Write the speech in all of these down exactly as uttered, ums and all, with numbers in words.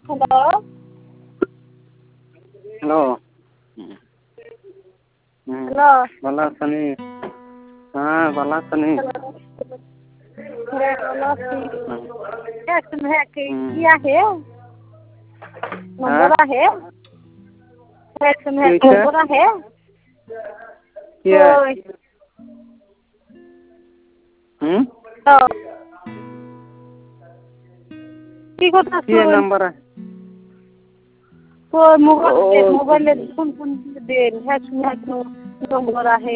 Hello hello hello ভালো আছেন? হ্যাঁ ভালো আছেন? হ্যাঁ ভালো আছি হ্যাঁ কি आहे नंबर आहे नंबर आहे होय হুম কি কথা কি নাম্বার तो mobile mobile phone phone then hack hack number आहे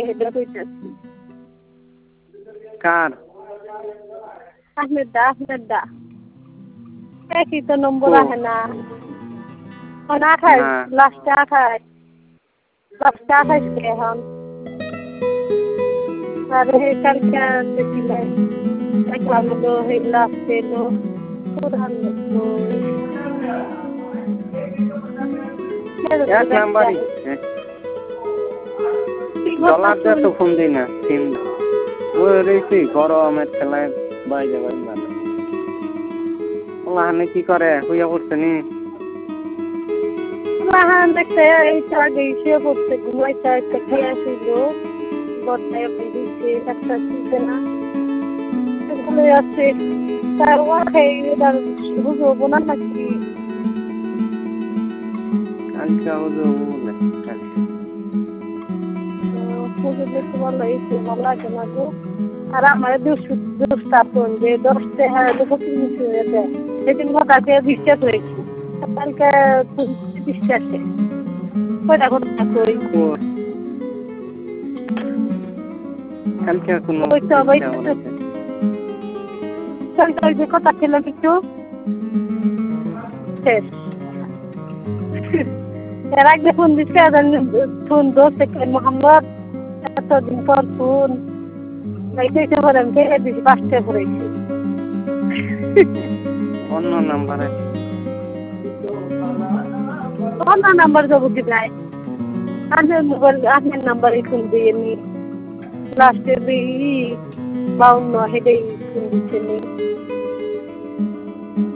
কার अहमद दा अहमद दा काय की तो नंबर आहे ना पण अठाईस लास्ट अठाईस लास्ट अठाईस के हम अरे हे कल क्या दिले एक वालो हे लास्ट लो पूरा लो এক নাম্বারই ডলার দিয়ে তো ফোন দিই না সিম ওই রয়েছি গরমের ঠেলায় বাইরে বাইরে ভালো ওখানে কি করে হইয়া পড়ছে নি ওখানে দেখতে এই আগে এসে পড়ছে ঘুমাইতে একটা খেয়ে আসিল বর্তায় দিচ্ছে একটা শুনছে না বলে যাচ্ছে তার ও খেয়ে এবার বুঝবো না নাকি কালকে বুঝবো বলে পুজো দেখতে ভালো এসে ভালো লাগে না গো আর আমার দশটা ফোন যে দশটা হ্যাঁ দেখো তিরিশ হয়েছে সেদিন ঘটাকে বিশ্বাস হয়েছে কালকে বিশ্বাসে কয়টা ঘটনা কই কালকে কোনো কালকে ওই যে কথা ছিল কিছু শেষ এর আগে ফোন দিচ্ছে ফোন দোষে মোহাম্মদ এতদিন পর ফোন এইটা করে আমি ফেলে দিছি পাঁচটা করেছি অন্য নাম্বারে অন্য নাম্বার দেবো কি যায় আপনার মোবাইল আপনার নাম্বারে ফোন দিয়ে নি লাস্টে দিই বাউন্ন হেঁটেই ফোন দিচ্ছে নি